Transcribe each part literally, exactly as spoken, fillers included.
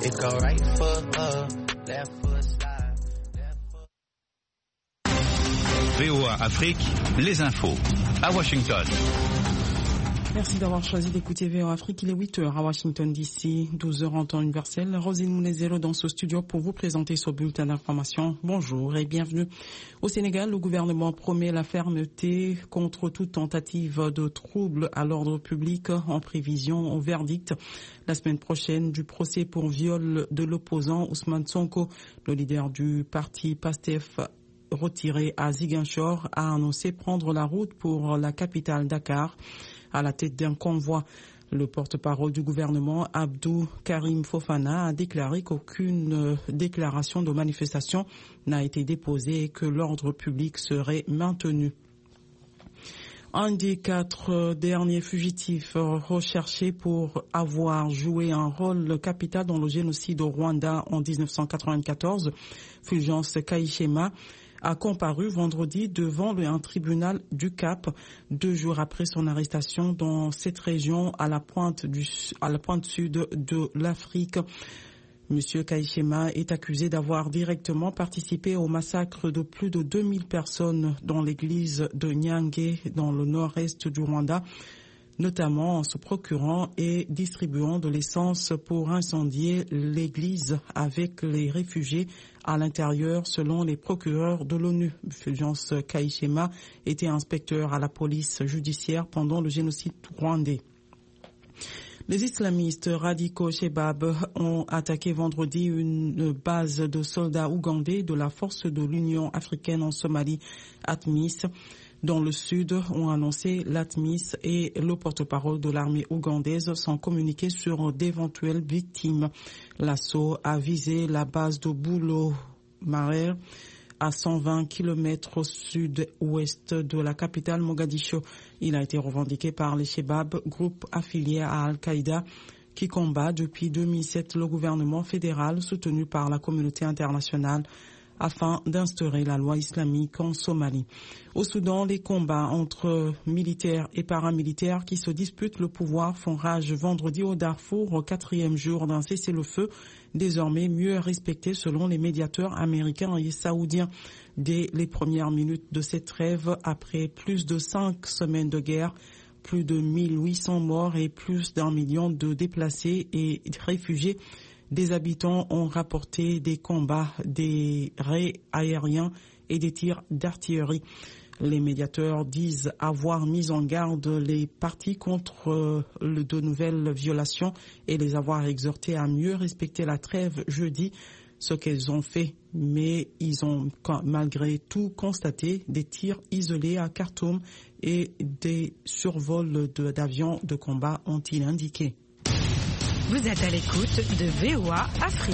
It go right foot up, left foot slide. V O A Afrique, les infos à Washington. Merci d'avoir choisi d'écouter V O A Afrique. Il est huit heures à Washington D C, douze heures en temps universel. Rosine Mounezero dans ce studio pour vous présenter ce bulletin d'information. Bonjour et bienvenue. Au Sénégal, le gouvernement promet la fermeté contre toute tentative de trouble à l'ordre public en prévision au verdict la semaine prochaine du procès pour viol de l'opposant Ousmane Sonko. Le leader du parti PASTEF retiré à Ziguinchor a annoncé prendre la route pour la capitale Dakar à la tête d'un convoi. Le porte-parole du gouvernement, Abdou Karim Fofana, a déclaré qu'aucune déclaration de manifestation n'a été déposée et que l'ordre public serait maintenu. Un des quatre derniers fugitifs recherchés pour avoir joué un rôle capital dans le génocide au Rwanda en dix-neuf cent quatre-vingt-quatorze, Fulgence Kayishema, a comparu vendredi devant un tribunal du Cap, deux jours après son arrestation dans cette région à la pointe du, à la pointe sud de l'Afrique. Monsieur Kayishema est accusé d'avoir directement participé au massacre de plus de deux mille personnes dans l'église de Nyange, dans le nord-est du Rwanda, notamment en se procurant et distribuant de l'essence pour incendier l'église avec les réfugiés à l'intérieur, selon les procureurs de l'ONU. Fulgence Kayishema était inspecteur à la police judiciaire pendant le génocide rwandais. Les islamistes radicaux Shebab ont attaqué vendredi une base de soldats ougandais de la force de l'Union africaine en Somalie, ATMIS. Dans le sud, ont annoncé l'ATMIS et le porte-parole de l'armée ougandaise sans communiquer sur d'éventuelles victimes. L'assaut a visé la base de Boulo Marer à cent vingt kilomètres au sud-ouest de la capitale Mogadiscio. Il a été revendiqué par les Shebab, groupe affilié à Al-Qaïda, qui combat depuis deux mille sept le gouvernement fédéral soutenu par la communauté internationale afin d'instaurer la loi islamique en Somalie. Au Soudan, les combats entre militaires et paramilitaires qui se disputent le pouvoir font rage vendredi au Darfour, au quatrième jour d'un cessez-le-feu, désormais mieux respecté selon les médiateurs américains et saoudiens. Dès les premières minutes de cette trêve, après plus de cinq semaines de guerre, plus de mille huit cents morts et plus d'un million de déplacés et réfugiés, des habitants ont rapporté des combats, des raids aériens et des tirs d'artillerie. Les médiateurs disent avoir mis en garde les parties contre de nouvelles violations et les avoir exhortés à mieux respecter la trêve jeudi, ce qu'ils ont fait. Mais ils ont malgré tout constaté des tirs isolés à Khartoum et des survols de, d'avions de combat, ont-ils indiqué. Vous êtes à l'écoute de V O A Afrique.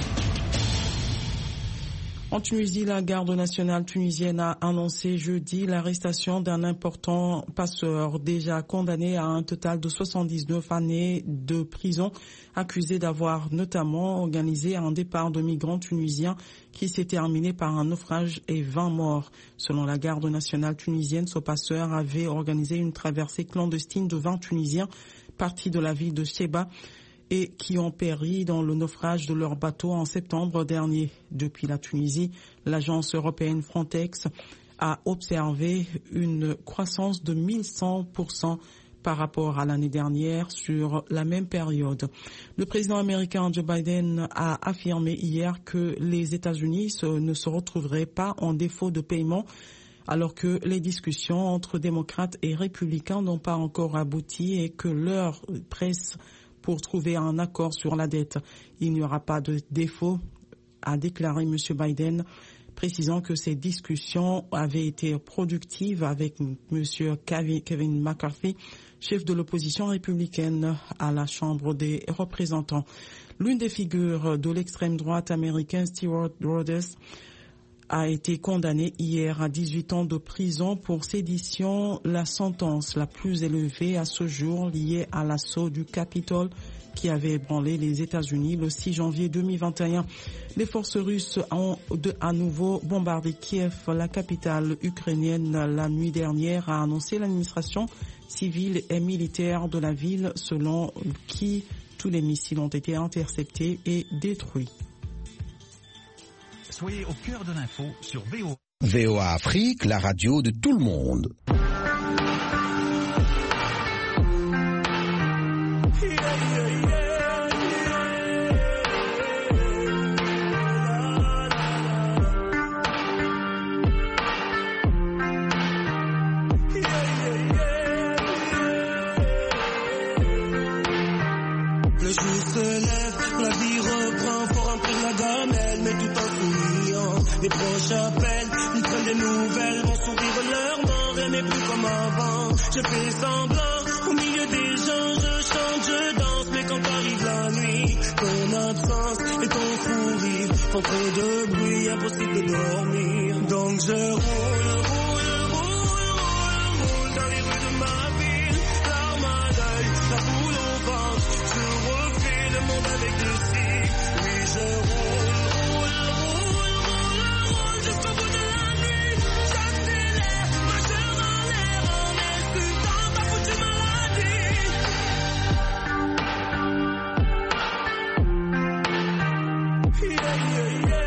En Tunisie, la garde nationale tunisienne a annoncé jeudi l'arrestation d'un important passeur déjà condamné à un total de soixante-dix-neuf années de prison, accusé d'avoir notamment organisé un départ de migrants tunisiens qui s'est terminé par un naufrage et vingt morts. Selon la garde nationale tunisienne, ce passeur avait organisé une traversée clandestine de vingt Tunisiens partis de la ville de Cheba et qui ont péri dans le naufrage de leur bateau en septembre dernier. Depuis la Tunisie, l'agence européenne Frontex a observé une croissance de mille cent pour cent par rapport à l'année dernière sur la même période. Le président américain Joe Biden a affirmé hier que les États-Unis ne se retrouveraient pas en défaut de paiement alors que les discussions entre démocrates et républicains n'ont pas encore abouti et que l'heure presse pour trouver un accord sur la dette. Il n'y aura pas de défaut, a déclaré M. Biden, précisant que ces discussions avaient été productives avec M. Kevin McCarthy, chef de l'opposition républicaine à la Chambre des représentants. L'une des figures de l'extrême droite américaine, Stewart Rhodes, a été condamné hier à dix-huit ans de prison pour sédition, la sentence la plus élevée à ce jour liée à l'assaut du Capitole qui avait ébranlé les États-Unis le six janvier deux mille vingt et un. Les forces russes ont de, à nouveau bombardé Kiev, la capitale ukrainienne, la nuit dernière, a annoncé l'administration civile et militaire de la ville, selon qui Tous les missiles ont été interceptés et détruits. Soyez au cœur de l'info sur V O A. V O A Afrique, la radio de tout le monde. Le jour se lève, la vie reprend, faut remplir la gamelle, mais tout en souriant. Les proches appellent, ils prennent des nouvelles, vont sourire leur mort, rien n'est plus comme avant. Je fais semblant, au milieu des gens, je chante, je danse, mais quand arrive la nuit, ton absence et ton fou rire font trop de bruit, impossible de dormir. Donc je roule, roule, roule, roule, roule dans les rues de ma ville, larmes à l'œil, la boule au ventre, je refais le monde avec le style. Oui, je roule, roule, roule, roule, roule jusqu'au bout de la nuit. J'accélère, ma cœur en l'air, en insultant ta foutue maladie. Yeah, yeah, yeah.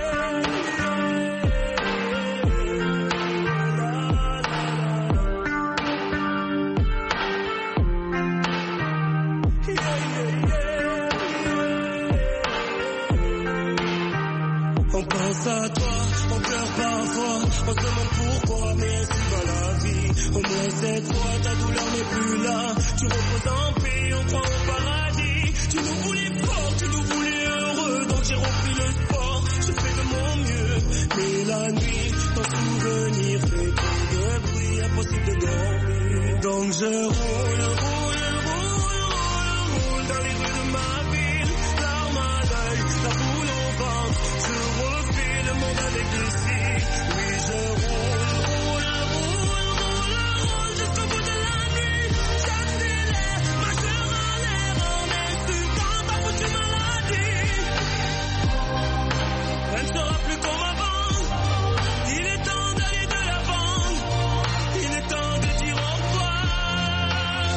On pense à toi, on pleure parfois, on se demande pourquoi, mais ainsi va la vie. Au moins cette fois, ta douleur n'est plus là. Tu reposes en paix, on croit au paradis. Tu nous voulais fort, tu nous voulais heureux, donc j'ai repris le sport. Je fais de mon mieux, mais la nuit, ton souvenir fait trop de bruit, impossible de dormir. Donc je roule, roule, roule, roule, roule dans les rues de ma ville, larmes à l'œil, la boule au ventre. Je refais le monde avec le style. Oui, je roule, roule, roule, roule, roule jusqu'au bout de la nuit. J'accélère, ma cœur en l'air, en insultant ta foutue maladie. Elle ne sera plus comme avant. Il est temps d'aller de l'avant. Il est temps de dire au revoir.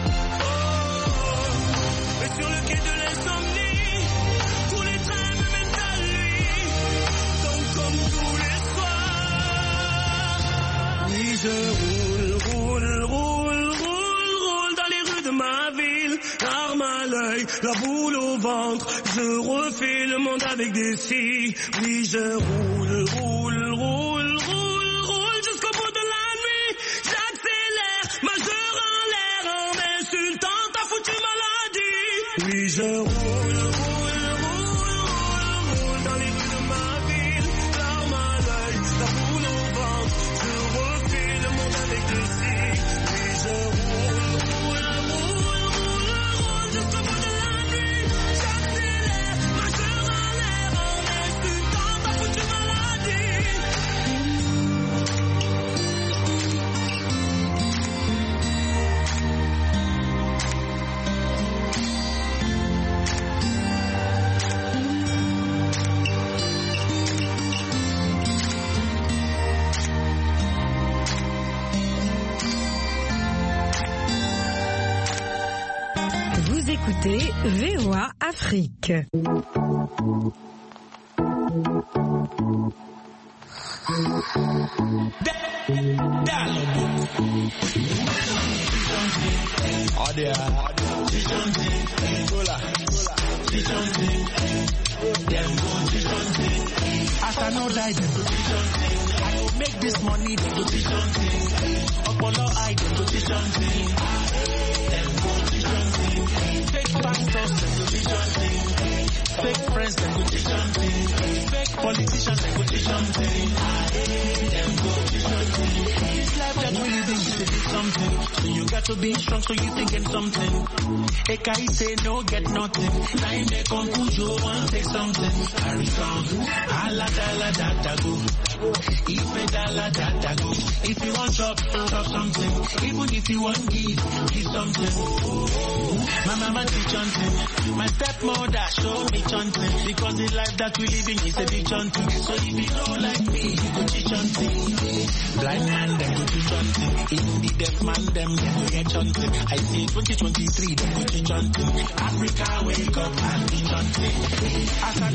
Oh, et sur le quai de l'insomnie, tous les trains me mènent à lui. Donc comme tous les soirs, oui je roule, roule, roule, roule, roule dans les rues de ma ville, l'arme à l'œil, la boule au ventre. Je refais le monde avec des scies. Oui je roule, roule, roule, roule, roule jusqu'au bout de la nuit. J'accélère, majeur en l'air, en insultant ta foutue maladie. Oui je roule, roule, roule, roule, roule dans les rues de ma ville, larmes à l'œil, la boule au ventre. Je refais le monde avec le style. Oui je roule, roule, roule, roule, roule jusqu'au bout de la nuit. J'accélère, ma cœur en l'air, en insultant ta foutue maladie. Vous écoutez V O A Afrique. As I know die, I will make this money, the position thing. Apollo, I the position thing. Them position thing. Fake pastors, the position thing. Fake friends, the position thing. Fake politicians, the position thing. Them position thing. This life that we living is to do something. So you got to be strong so you can get something. Ekai say no get nothing. Now they come put you one thing. take something, carry some. Ala dala da da go. If me dala da da go. If you want chop, chop something. Even if you want give, give something. Oh, my mama teach something. My stepmother show me something. Because the life that we living is a big something. So if you don't like me, you go teach something. Blind man, them go teach something. In the deaf man, them, them go get something. I say twenty twenty-three, them go teach something. Africa, wake up and be something. As I